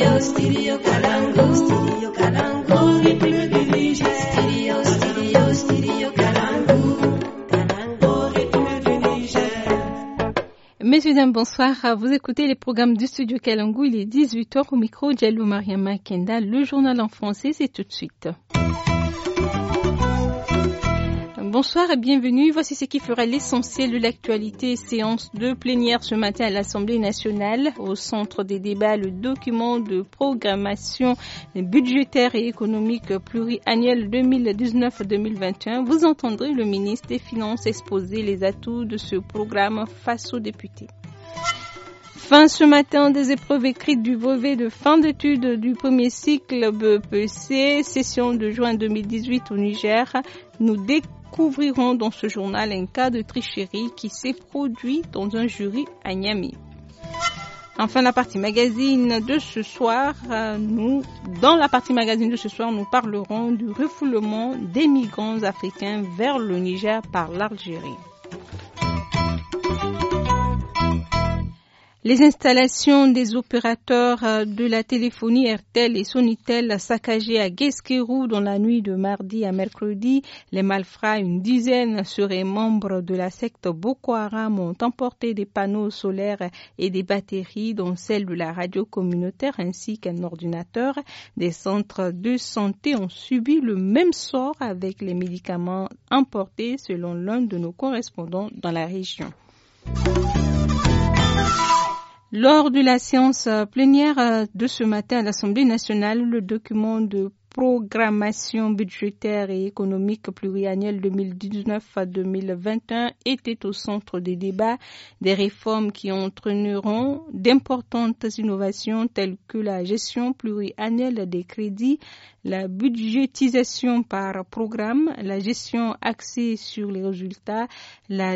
Studio Kalangu, Studio Kalangu, rythme du Niger. Studio Kalangu, Kalangu, rythme du Niger. Messieurs, dames, bonsoir. Vous écoutez les programmes du Studio Kalangu. Il est 18h au micro. Diallo Mariama Kenda. Le journal en français, c'est tout de suite. Bonsoir et bienvenue. Voici ce qui fera l'essentiel de l'actualité. Séance de plénière ce matin à l'Assemblée nationale. Au centre des débats, le document de programmation budgétaire et économique pluriannuel 2019-2021. Vous entendrez le ministre des Finances exposer les atouts de ce programme face aux députés. Fin ce matin des épreuves écrites du brevet de fin d'études du premier cycle BEPC, session de juin 2018 au Niger. Nous découvrirons dans ce journal un cas de tricherie qui s'est produit dans un jury à Niamey. Enfin, la partie magazine de ce soir, nous parlerons du refoulement des migrants africains vers le Niger par l'Algérie. Les installations des opérateurs de la téléphonie Airtel et Sonitel saccagées à Guesquerou dans la nuit de mardi à mercredi. Les malfrats, une dizaine, seraient membres de la secte Boko Haram, ont emporté des panneaux solaires et des batteries, dont celle de la radio communautaire ainsi qu'un ordinateur. Des centres de santé ont subi le même sort avec les médicaments emportés, selon l'un de nos correspondants dans la région. Lors de la séance plénière de ce matin à l'Assemblée nationale, le document de programmation budgétaire et économique pluriannuel 2019-2021 était au centre des débats. Des réformes qui entraîneront d'importantes innovations telles que la gestion pluriannuelle des crédits, la budgétisation par programme, la gestion axée sur les résultats, la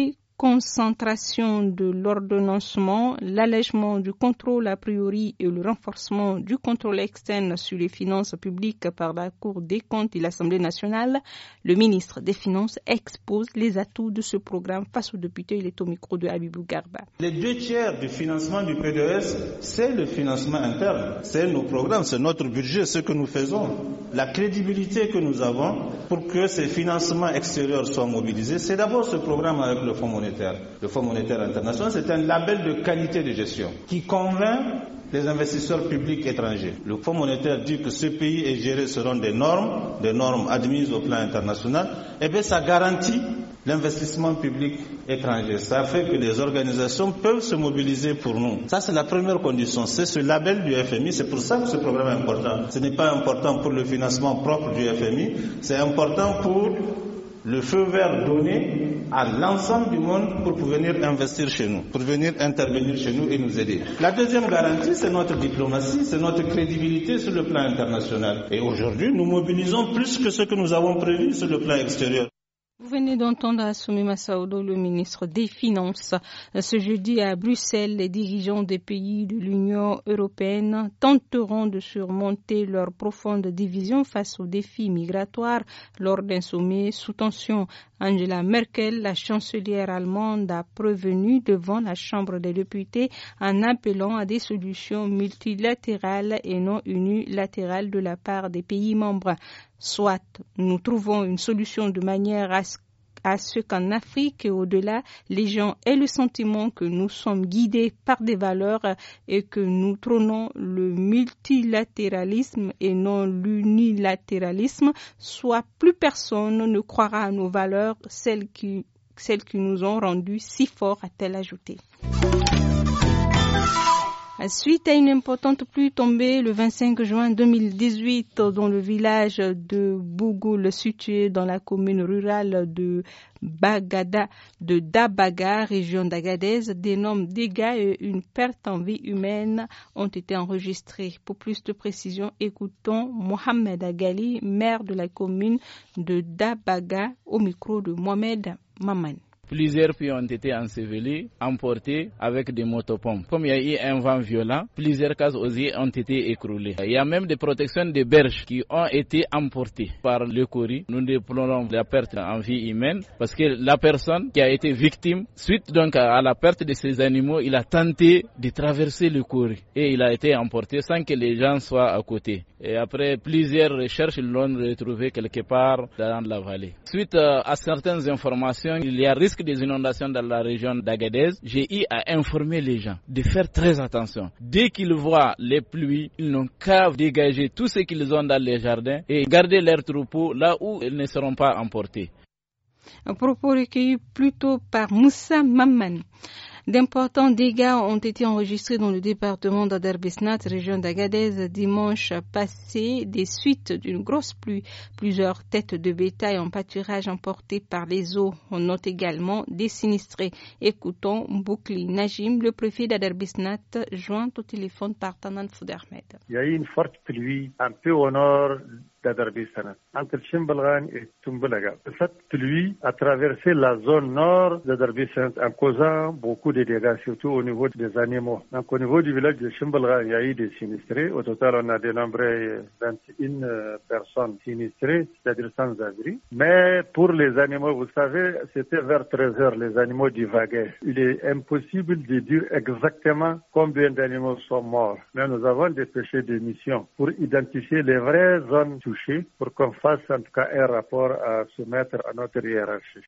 concentration de l'ordonnancement, l'allègement du contrôle a priori et le renforcement du contrôle externe sur les finances publiques par la Cour des comptes et l'Assemblée nationale, le ministre des Finances expose les atouts de ce programme face aux députés. Il est au micro de Habibou Garba. Les 2/3 du financement du PDS, c'est le financement interne, c'est nos programmes, c'est notre budget, ce que nous faisons. La crédibilité que nous avons pour que ces financements extérieurs soient mobilisés, c'est d'abord ce programme avec le Fonds monétaire. Le Fonds monétaire international, c'est un label de qualité de gestion qui convainc les investisseurs publics étrangers. Le Fonds monétaire dit que ce pays est géré selon des normes admises au plan international. Eh bien, ça garantit l'investissement public étranger. Ça fait que les organisations peuvent se mobiliser pour nous. Ça, c'est la première condition. C'est ce label du FMI. C'est pour ça que ce programme est important. Ce n'est pas important pour le financement propre du FMI. C'est important pour le feu vert donné à l'ensemble du monde pour venir investir chez nous, pour venir intervenir chez nous et nous aider. La deuxième garantie, c'est notre diplomatie, c'est notre crédibilité sur le plan international. Et aujourd'hui, nous mobilisons plus que ce que nous avons prévu sur le plan extérieur. Vous venez d'entendre Assoumi Massaoudou, le ministre des Finances. Ce jeudi à Bruxelles, les dirigeants des pays de l'Union européenne tenteront de surmonter leur profonde division face aux défis migratoires lors d'un sommet sous tension. Angela Merkel, la chancelière allemande, a prévenu devant la Chambre des députés en appelant à des solutions multilatérales et non unilatérales de la part des pays membres. Soit nous trouvons une solution de manière à ce qu'en Afrique et au-delà, les gens aient le sentiment que nous sommes guidés par des valeurs et que nous prônons le multilatéralisme et non l'unilatéralisme, soit plus personne ne croira à nos valeurs, celles qui nous ont rendus si forts, a-t-elle ajouté. Suite à une importante pluie tombée le 25 juin 2018 dans le village de Bougoul, situé dans la commune rurale de Dabaga, région d'Agadez, d'énormes dégâts et une perte en vie humaine ont été enregistrés. Pour plus de précision, écoutons Mohamed Agali, maire de la commune de Dabaga, au micro de Mohamed Maman. Plusieurs puits ont été ensevelis, emportés avec des motopompes. Comme il y a eu un vent violent, plusieurs cases aussi ont été écroulées. Il y a même des protections de berges qui ont été emportées par le Kori. Nous déplorons la perte en vie humaine parce que la personne qui a été victime, suite donc à la perte de ces animaux, il a tenté de traverser le Kori et il a été emporté sans que les gens soient à côté. Et après plusieurs recherches, ils l'ont retrouvé quelque part dans la vallée. Suite à certaines informations, il y a risque des inondations dans la région d'Agadez. J'ai eu à informer les gens de faire très attention. Dès qu'ils voient les pluies, ils n'ont qu'à dégager tout ce qu'ils ont dans les jardins et garder leurs troupeaux là où ils ne seront pas emportés. Un propos recueilli plutôt par Moussa Mamman. D'importants dégâts ont été enregistrés dans le département d'Aderbesnat, région d'Agadez, dimanche passé, des suites d'une grosse pluie. Plusieurs têtes de bétail en pâturage emportées par les eaux. On note également des sinistrés. Écoutons Boukli Najim, le préfet d'Aderbesnat, joint au téléphone par Tanan Foudermed. Il y a eu une forte pluie un peu au nord d'Aderbesnat, entre Chimbalgan et Tumbalaga. Cette pluie a traversé la zone nord d'Aderbesnat en causant beaucoup de dégâts, surtout au niveau des animaux. Donc au niveau du village de Chimbalgan, il y a eu des sinistrés. Au total, on a dénombré 21 personnes sinistrées, c'est-à-dire sans abri. Mais pour les animaux, vous savez, c'était vers 13h, les animaux divaguaient. Il est impossible de dire exactement combien d'animaux sont morts. Mais nous avons dépêché des missions pour identifier les vraies zones touchées, pour qu'on fasse en tout cas un rapport à soumettre à notre hiérarchie.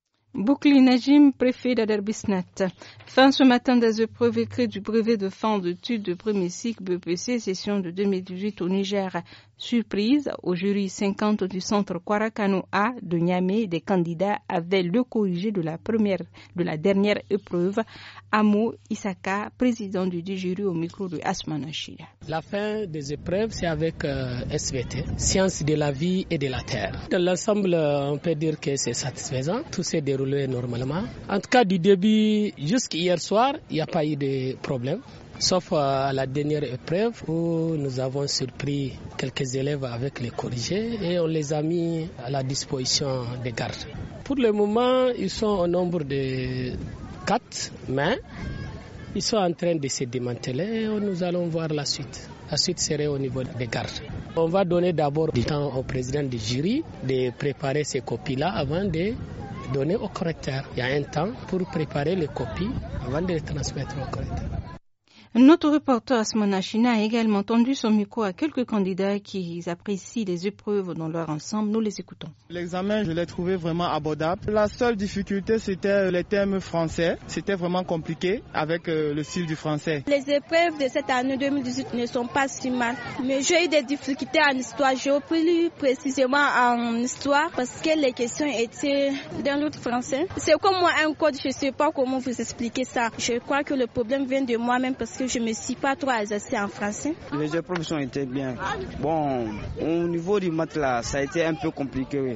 Boukli Najim, préfet d'Aderbesnat. Fin ce matin des épreuves écrites du brevet de fin d'études de premier cycle BEPC, session de 2018 au Niger. Surprise, au jury 50 du centre Kwarakano A de Niamey, des candidats avaient le corrigé de la dernière épreuve. Amo Isaka, président du jury au micro de Asman Achida. La fin des épreuves, c'est avec SVT, Sciences de la vie et de la terre. Dans l'ensemble, on peut dire que c'est satisfaisant. Tout s'est déroulé normalement. En tout cas, du début jusqu'hier soir, il n'y a pas eu de problème. Sauf à la dernière épreuve où nous avons surpris quelques élèves avec les corrigés et on les a mis à la disposition des gardes. Pour le moment, ils sont au nombre de 4, mais ils sont en train de se démanteler et nous allons voir la suite. La suite serait au niveau des gardes. On va donner d'abord du temps au président du jury de préparer ces copies-là avant de donner au correcteur. Il y a un temps pour préparer les copies avant de les transmettre au correcteur. Notre reporter Asman Achina a également tendu son micro à quelques candidats qui apprécient les épreuves dans leur ensemble. Nous les écoutons. L'examen, je l'ai trouvé vraiment abordable. La seule difficulté, c'était les termes français. C'était vraiment compliqué avec le style du français. Les épreuves de cette année 2018 ne sont pas si mal. Mais j'ai eu des difficultés en histoire. J'ai plus précisément en histoire parce que les questions étaient dans l'autre français. C'est comme moi un code, je ne sais pas comment vous expliquer ça. Je crois que le problème vient de moi-même parce que je ne me suis pas trop exercée en français. Les épreuves ont été bien. Bon, au niveau du maths là, ça a été un peu compliqué. Oui.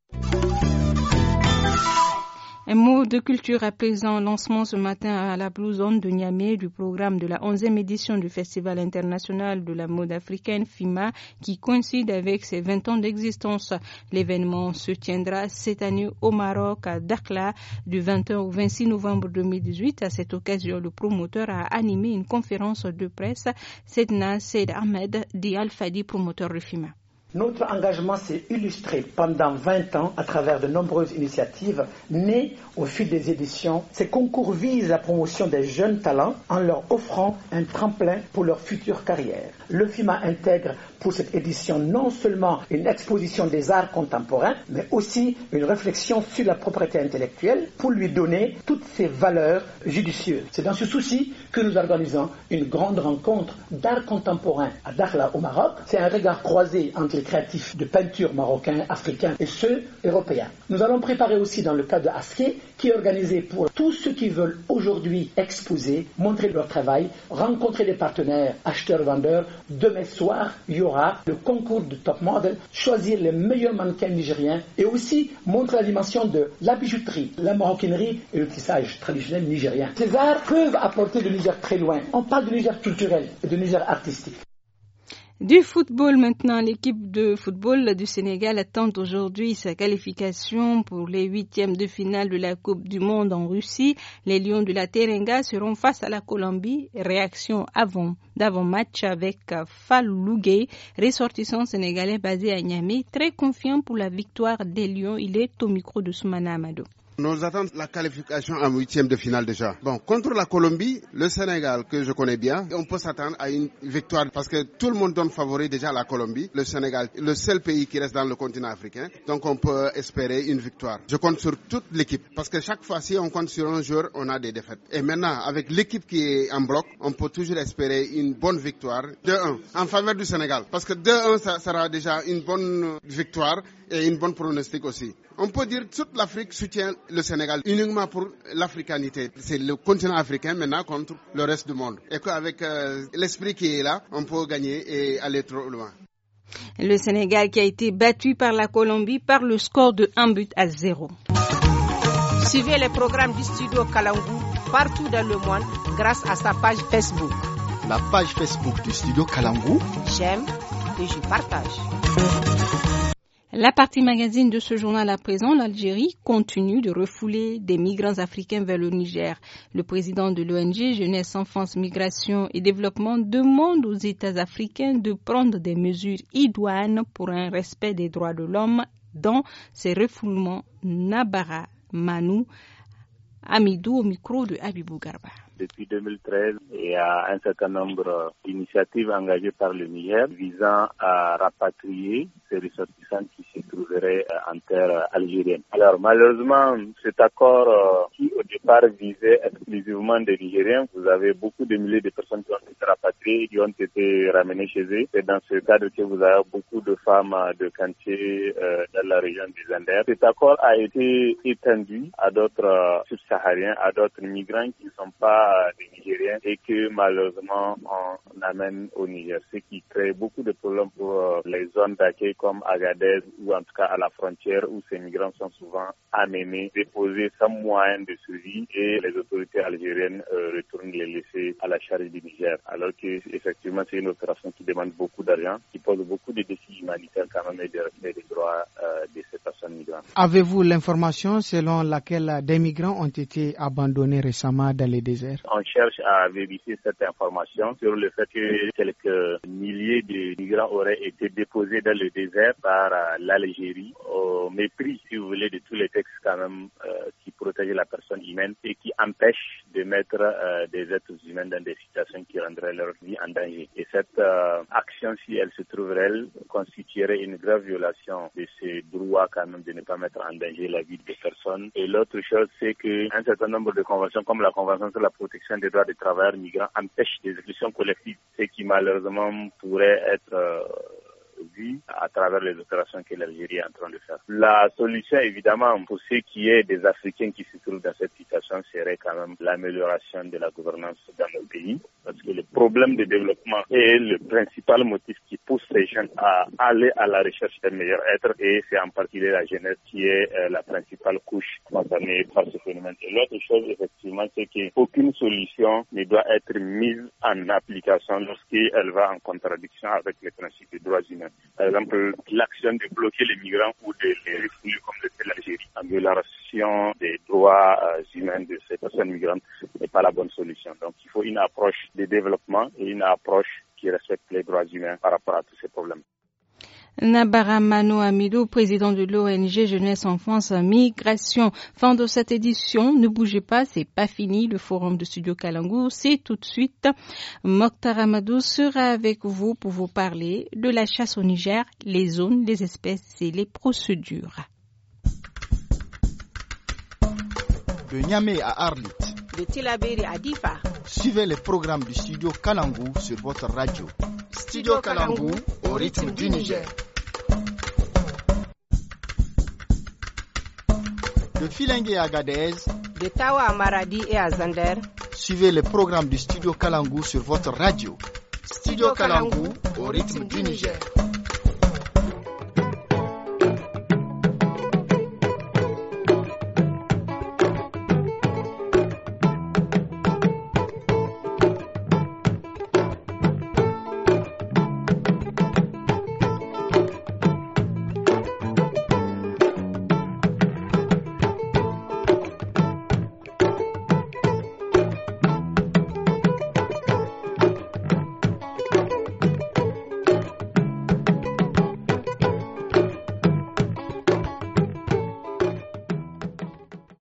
Un mot de culture à présent, lancement ce matin à la Blue Zone de Niamey du programme de la 11e édition du Festival international de la mode africaine FIMA qui coïncide avec ses 20 ans d'existence. L'événement se tiendra cette année au Maroc, à Dakhla, du 21 au 26 novembre 2018. À cette occasion, le promoteur a animé une conférence de presse. Sedna Seyd Ahmed, dit Al-Fadi, promoteur de FIMA. Notre engagement s'est illustré pendant 20 ans à travers de nombreuses initiatives nées au fil des éditions. Ces concours visent la promotion des jeunes talents en leur offrant un tremplin pour leur future carrière. Le FIMA intègre pour cette édition non seulement une exposition des arts contemporains, mais aussi une réflexion sur la propriété intellectuelle pour lui donner toutes ses valeurs judicieuses. C'est dans ce souci que nous organisons une grande rencontre d'art contemporain à Dakhla au Maroc. C'est un regard croisé entre les créatifs de peinture marocains, africains et ceux européens. Nous allons préparer aussi dans le cadre de ASKE, qui est organisé pour tous ceux qui veulent aujourd'hui exposer, montrer leur travail, rencontrer des partenaires, acheteurs-vendeurs. Demain soir, il y aura le concours de top model, choisir les meilleurs mannequins nigériens et aussi montrer la dimension de la bijouterie, la maroquinerie et le tissage traditionnel nigérien. Ces arts peuvent apporter le Niger très loin. On parle du Niger culturel et du Niger artistique. Du football maintenant, l'équipe de football du Sénégal attend aujourd'hui sa qualification pour les 8e de finale de la Coupe du Monde en Russie. Les Lions de la Teranga seront face à la Colombie. Réaction d'avant-match avec Fallou Gueye, ressortissant sénégalais basé à Niamey, très confiant pour la victoire des Lions. Il est au micro de Soumana Amadou. Nous attendons la qualification en 8e de finale déjà. Bon, contre la Colombie, le Sénégal que je connais bien, on peut s'attendre à une victoire parce que tout le monde donne favori déjà à la Colombie. Le Sénégal, le seul pays qui reste dans le continent africain. Donc on peut espérer une victoire. Je compte sur toute l'équipe parce que chaque fois si on compte sur un joueur, on a des défaites. Et maintenant, avec l'équipe qui est en bloc, on peut toujours espérer une bonne victoire. 2-1 en faveur du Sénégal. Parce que 2-1, ça sera déjà une bonne victoire et une bonne pronostic aussi. On peut dire que toute l'Afrique soutient le Sénégal uniquement pour l'africanité. C'est le continent africain maintenant contre le reste du monde. Et qu'avec l'esprit qui est là, on peut gagner et aller trop loin. Le Sénégal qui a été battu par la Colombie par le score de 1-0. Suivez les programmes du studio Kalangou partout dans le monde grâce à sa page Facebook. La page Facebook du studio Kalangou. J'aime et je partage. La partie magazine de ce journal à présent, l'Algérie continue de refouler des migrants africains vers le Niger. Le président de l'ONG Jeunesse, Enfance, Migration et Développement demande aux États africains de prendre des mesures idoines pour un respect des droits de l'homme dans ces refoulements. Nabara Manou Amidou au micro de Habibou Garba. Depuis 2013, il y a un certain nombre d'initiatives engagées par le Niger visant à rapatrier ces ressortissants qui se trouveraient en terre algérienne. Alors malheureusement, cet accord qui au départ visait exclusivement des Nigériens, vous avez beaucoup de milliers de personnes qui ont été rapatriées, qui ont été ramenées chez eux. C'est dans ce cadre que vous avez beaucoup de femmes de quartier dans la région des Anders. Cet accord a été étendu à d'autres subsahariens, à d'autres migrants qui ne sont pas des Nigériens et que malheureusement on amène au Niger, ce qui crée beaucoup de problèmes pour les zones d'accueil comme Agadez ou en tout cas à la frontière où ces migrants sont souvent amenés, déposés sans moyen de survie et les autorités algériennes retournent les laisser à la charge du Niger. Alors que effectivement c'est une opération qui demande beaucoup d'argent, qui pose beaucoup de défis humanitaires quand même et de respect des droits de ces personnes migrantes. Avez-vous l'information selon laquelle des migrants ont été abandonnés récemment dans les déserts? On cherche à vérifier cette information sur le fait que quelques milliers de migrants auraient été déposés dans le désert par l'Algérie au mépris, si vous voulez, de tous les textes quand même qui protègent la personne humaine et qui empêchent de mettre des êtres humains dans des situations qui rendraient leur vie en danger. Et cette action, si elle se trouve réelle, constituerait une grave violation de ce droit quand même de ne pas mettre en danger la vie des personnes. Et l'autre chose, c'est qu'un certain nombre de conventions, comme la Convention sur la protection des droits des travailleurs migrants, empêche des expulsions collectives, ce qui malheureusement pourrait être vu à travers les opérations que l'Algérie est en train de faire. La solution, évidemment, pour ceux qui est des Africains qui se trouvent dans cette situation, serait quand même l'amélioration de la gouvernance dans nos pays, parce que le problème de développement est le principal motif qui pousse ces jeunes à aller à la recherche d'un meilleur être, et c'est en partie la jeunesse qui est la principale couche concernée par ce phénomène. Et l'autre chose, effectivement, c'est qu'aucune solution ne doit être mise en application lorsqu'elle va en contradiction avec les principes des droits humains. Par exemple, l'action de bloquer les migrants ou de les refouler comme le fait l'Algérie en violation des droits humains de ces personnes migrantes n'est pas la bonne solution. Donc il faut une approche de développement et une approche qui respecte les droits humains par rapport à tous ces problèmes. Nabara Mano Amidou, président de l'ONG Jeunesse, Enfance, Migration. Fin de cette édition. Ne bougez pas, c'est pas fini. Le forum de Studio Kalangou, c'est tout de suite. Mokhtar Amadou sera avec vous pour vous parler de la chasse au Niger, les zones, les espèces et les procédures. De Niamey à Arlit. De Tillabéri à Difa. Suivez les programmes du Studio Kalangou sur votre radio. Studio Kalangou au rythme du Niger. De Filengue à Agadez. De Tawa à Maradi et à Zander. Suivez les programmes du Studio Kalangou sur votre radio. Studio Kalangou au rythme du Niger.